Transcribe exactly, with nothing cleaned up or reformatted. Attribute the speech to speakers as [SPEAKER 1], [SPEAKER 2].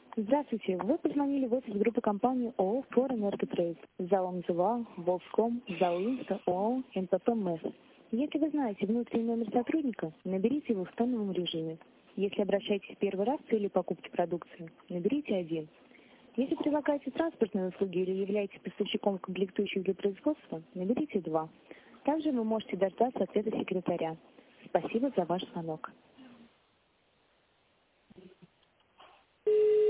[SPEAKER 1] Здравствуйте. Вы позвонили в офис группы компании ООО «Форэнерготрейд». Зал МЗВА, Волском, зал Инста, ООО МПП МЭС. Если вы знаете внутренний номер сотрудника, наберите его в тоновом режиме. Если обращаетесь в первый раз с целью покупки продукции, наберите один. Если предлагаете транспортные услуги или являетесь поставщиком комплектующих для производства, наберите два. Также вы можете дождаться ответа секретаря. Спасибо за ваш звонок.